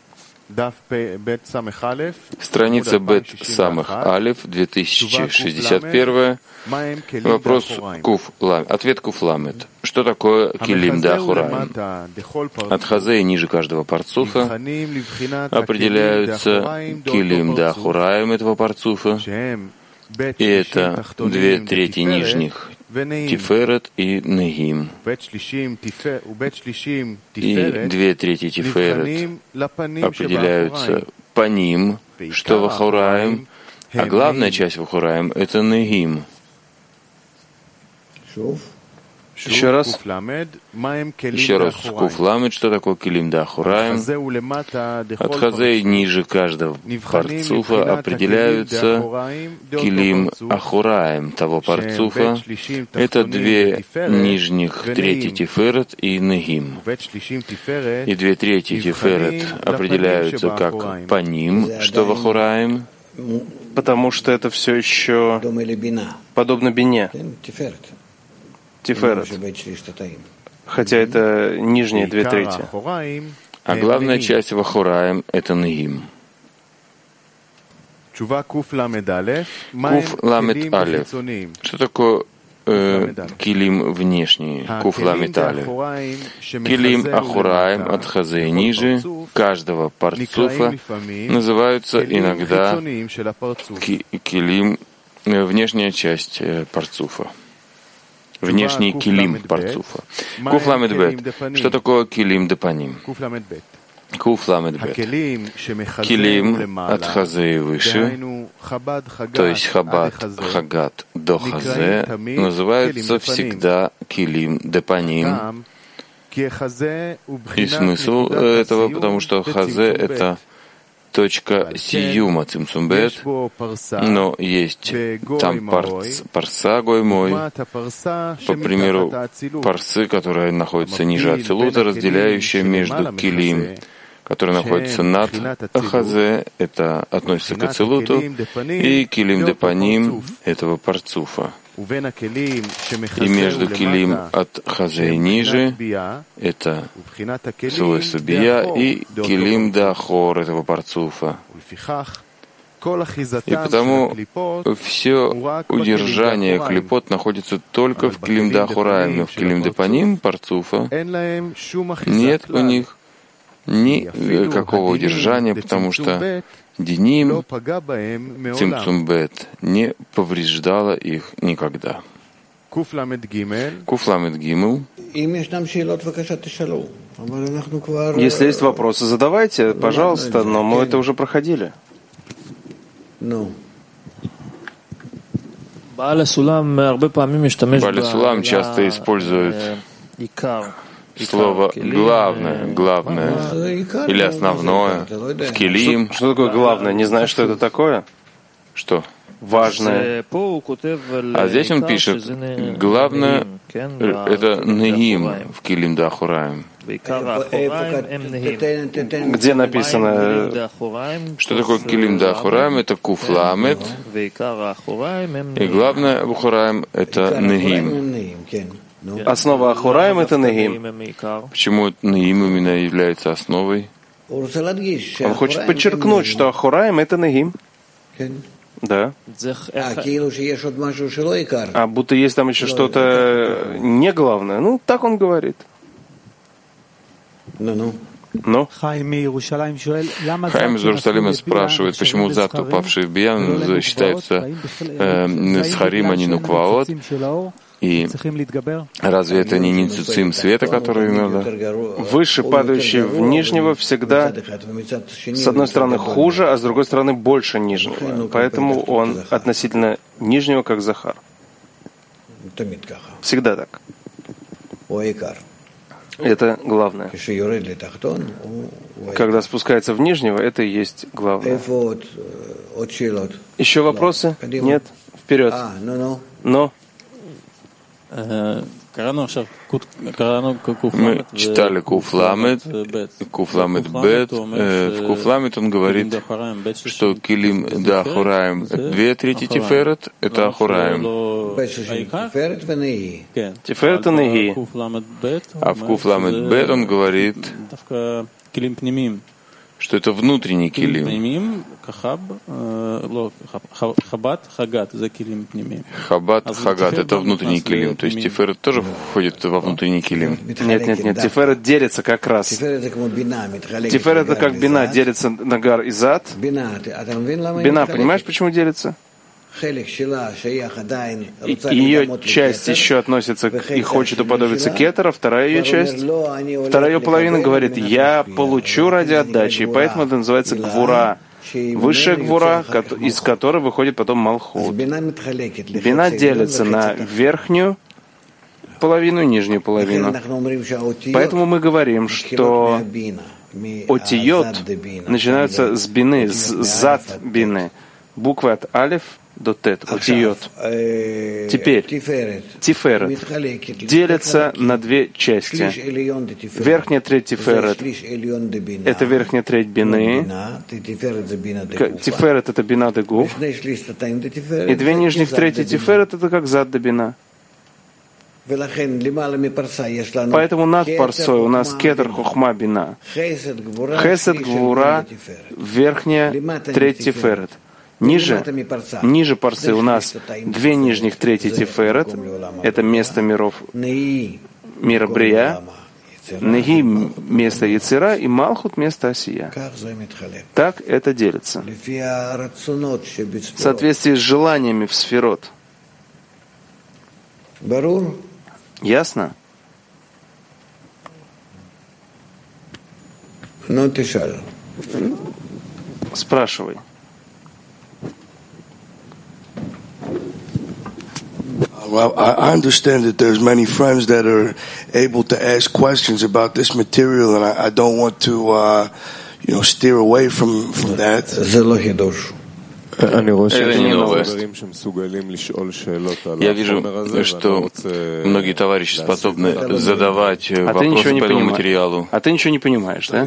Страница Бет Самых Алиф, две тысячи шестьдесят один. Вопрос Куф Ламед. Ответ Куф Ламед. Что такое Килим да Ахураим? От Хазея ниже каждого парцуфа определяются Килим да Ахураим этого парцуфа. И это две трети нижних Тиферет и Негим. И две трети Тиферет определяются по ним, что в Ахураим, а главная часть в Ахураим — это Негим. Еще раз. Еще раз. Куф Ламед, что такое Килим да Ахураим? От Хазей ниже каждого парцуфа определяются Килим Ахураим того парцуфа. Это две нижних трети Тиферет и Негим. И две трети Тиферет определяются как по ним, что в Ахураим. Потому что это все еще подобно бине. Тиферет. Хотя это нижние две трети. А главная часть в Ахураим — это Негим. Куф Ламед Алеф. Что такое э, килим внешний? Куф Ламед Алеф. Килим Ахураим от Хазея ниже каждого парцуфа называются иногда ки, килим, э, внешняя часть э, парцуфа. Внешний килим парцуфа. Куф Ламед Бет. Что такое килим депаним? Куф Ламед Бет. Килим от Хазе выше, то есть Хабад, Хагат до Хазе, называется всегда килим депаним. И смысл этого, потому что Хазе — это точка сиюма цимцумбет, но есть там парс, парса гоймой, по примеру, парсы, которые находятся ниже Ацилута, разделяющие между килим, который находится над Хазе, это относится к Ацилуту, и килим депаним этого парцуфа. И между килим от Хазе ниже — это свойство бия, и килим да Ахор этого парцуфа. И потому все удержание клипот находится только в килим да Ахураим, но в килим депаним парцуфа нет у них никакого удержания, потому что Диним Цимцумбет не повреждала их никогда. Куф Ламед Гимл. Если есть вопросы, задавайте, пожалуйста, но мы это уже проходили. Бааль Сулам часто использует слово «главное», «главное» или «основное» в Келим. Что, что такое главное? Не знаешь, что это такое? Что? Важное. А здесь он пишет, главное — это Негим в Келим да Ахураим. Где написано? Что такое Келим да Ахураим? Это Куф Ламет. И главное в Ахураим — это Негим. Основа Ахураим — это Негим. Почему Негим именно является основой? Он хочет подчеркнуть, что Ахураим — это Негим. Да. А будто есть там еще что-то не главное. Ну, так он говорит. Ну-ну. Но Хайм из Иерусалима спрашивает, почему зад, упавший в Биян, считается э, схарим, а не нукваот, и разве это не ницуцим света, который надо? Выше падающий в нижнего всегда, с одной стороны, хуже, а с другой стороны, больше нижнего. Поэтому он относительно нижнего, как Захар. Всегда так. Это главное. Когда спускается в нижнего, это и есть главное. Еще вопросы? Нет? Вперед. Но. Мы читали Куфламет, Куфламет Бет. В Куфламет он говорит, что Келим да Ахураим — две трети Тиферет — это Ахураим. Тиферет и Неги. А в Куфламет Бет он говорит, что это внутренний килим. Хаббат, Хагат — это внутренний килим. То есть Тиферет тоже входит во внутренний килим. Нет, нет, нет. Тиферет делится как раз. Тиферет — это как бина делится на гар и зад. Бина, понимаешь, почему делится? И ее часть еще относится и хочет уподобиться кетера, вторая ее часть, вторая ее половина говорит, я получу ради отдачи, и поэтому это называется гвура, высшая гвура, из которой выходит потом малхут. Бина делится на верхнюю половину и нижнюю половину. Поэтому мы говорим, что отиот начинаются с бины, с зад бины, буквы от алиф до тет, отиот. Теперь тиферет делится на две части. Верхняя треть тиферет — это верхняя треть бины. Тиферет — это бина де гуф. И две нижних трети тиферет — это как зад де бина. Поэтому над парсой у нас кетер хохма бина. Хесед гвура — верхняя треть тиферет. Ниже, ниже парсы у нас две нижних трети тиферет, это место миров, мира Брия, Неги — место Яцера, и Малхут — место Осия. Так это делится. В соответствии с желаниями в сферот. Ясно? Спрашивай. Well, I understand that there's many friends that are able to ask questions about this material, and I, I don't want to, uh, you know, steer away from from that. Это не новость. Я вижу, что многие товарищи способны задавать а вопросы по этому материалу. А ты ничего не понимаешь, да?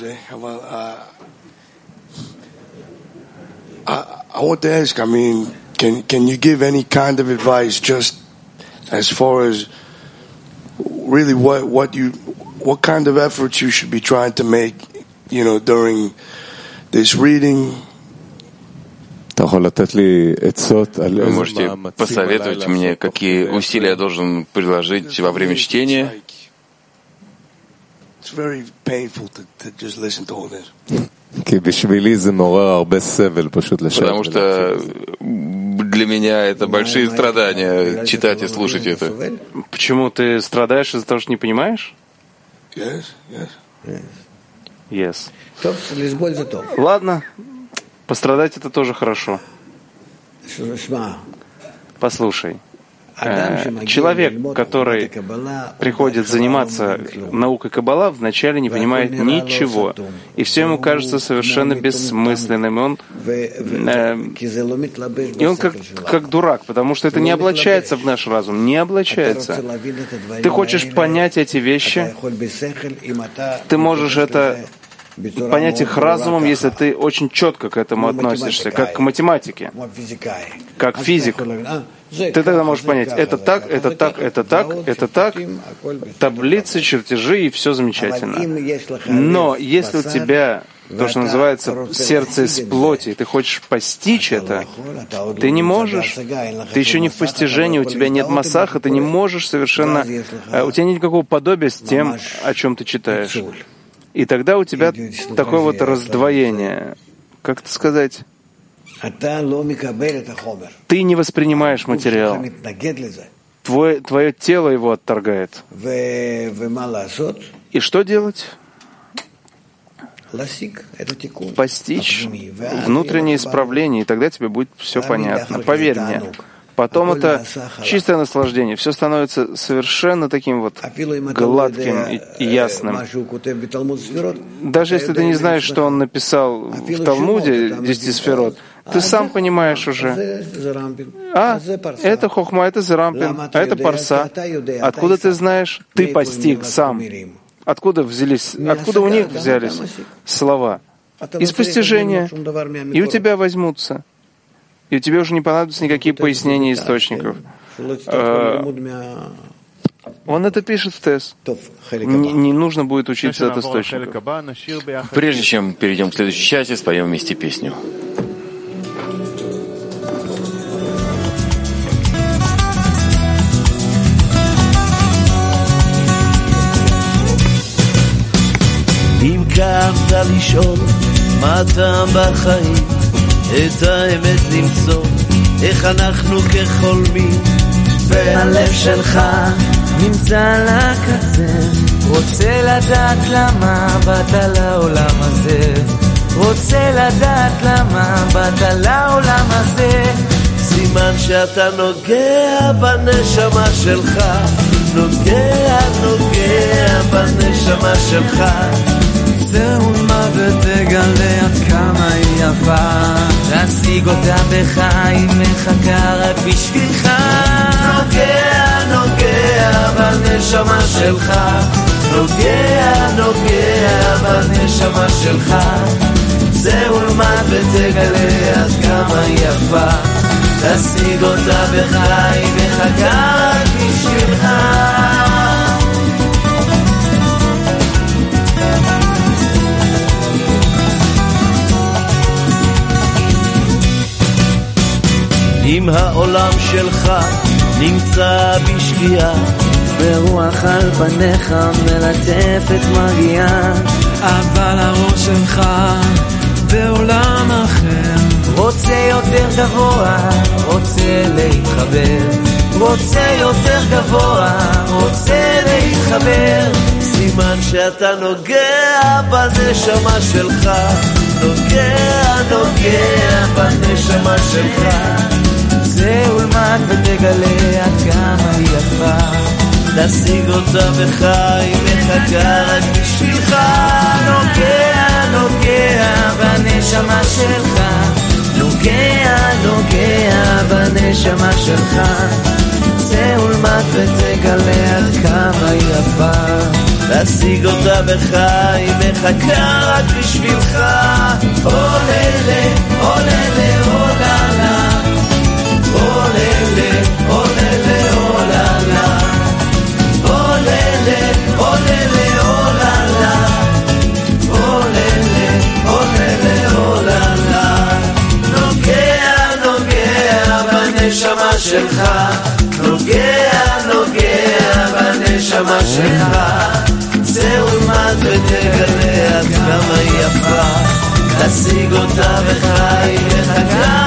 I want to ask, I mean, can can you give any kind of advice just as far as really what what you what kind of efforts you should be trying to make, you know, during this reading? Вы можете посоветовать мне, какие усилия я должен приложить во время чтения? It's very painful to, to just listen to all this. Потому что для меня это большие страдания читать и слушать это. Почему ты страдаешь из-за того, что не понимаешь? Yes, Yes. yes. Yes. Ладно, пострадать это тоже хорошо. Послушай. Человек, который приходит заниматься наукой Каббала, вначале не понимает ничего, и все ему кажется совершенно бессмысленным, и он, э, и он как, как дурак, потому что это не облачается в наш разум, не облачается. Ты хочешь понять эти вещи, ты можешь это понять их разумом, если ты очень четко к этому относишься, как к математике, как физик. Ты тогда можешь понять, это так, это так, это так, это так, таблицы, чертежи, и все замечательно. Но если у тебя то, что называется сердце из плоти, и ты хочешь постичь это, ты не можешь. Ты еще не в постижении, у тебя нет масаха, ты не можешь совершенно... У тебя нет никакого подобия с тем, о чем ты читаешь. И тогда у тебя такое вот раздвоение. Как это сказать? Ты не воспринимаешь материал. Твое, твое тело его отторгает. И что делать? Постичь внутреннее исправление, и тогда тебе будет все понятно. Поверь мне. Потом это чистое наслаждение. Все становится совершенно таким вот гладким и ясным. Даже если ты не знаешь, что он написал в Талмуде, десяти сферот, ты сам понимаешь уже. А, это хохма, это зерампин, а это парса. Откуда ты знаешь? Ты постиг сам. Откуда взялись, откуда у них взялись слова? Из постижения. И у тебя возьмутся. И тебе уже не понадобятся никакие пояснения источников. Он это пишет в ТЭС. Не, не нужно будет учиться от источников. Прежде чем перейдем к следующей части, споем вместе песню. אם קמת לשאול מה הטעם בחיים, את האמת למצוא, איך אנחנו כחולמים, והלב שלך נמצא על הקצה, רוצה לדעת למה באת לעולם הזה, רוצה לדעת למה באת לעולם הזה, סימן שאתה נוגע בנשמה שלך, נוגע, נוגע בנשמה שלך, זהו מה ותגלה עד כמה היא יפה, תשיג אותה בך, היא מחכה רק בשבילך, נוגע, נוגע בנשמה שלך, נוגע, נוגע בנשמה שלך, זהו מה ותגלה עד כמה היא יפה, תשיג אותה בך, היא מחכה רק בשבילך. אם העולם שלך נמצא בשקיעה, ברוח על פניך מלטפת מגיעה, אבל הראש שלך בעולם אחר, רוצה יותר גבוה, רוצה להתחבר, רוצה יותר גבוה, רוצה להתחבר, סימן שאתה נוגע בנשמה שלך, נוגע, נוגע בנשמה שלך, זהו למד ותגלה עד כמה היא יפה, תשיג אותה בך, היא מחכה רק בשבילך, נוגע, נוגע בנשמה שלך, נוגע, נוגע בנשמה שלך, זהו למד ותגלה עד כמה היא יפה, תשיג אותה בך, היא מחכה רק בשבילך, עוללה, עוללה, עוללה, עוללה, עוללה, עוללה, עוללה, עוללה, עוללה, עוללה, עוללה, עוללה, נוגע, נוגע בנשמה שלך, נוגע, נוגע בנשמה שלך, זהו למד ותגלה עד כמה היא יפה, תשיג אותה בך, היא מחכה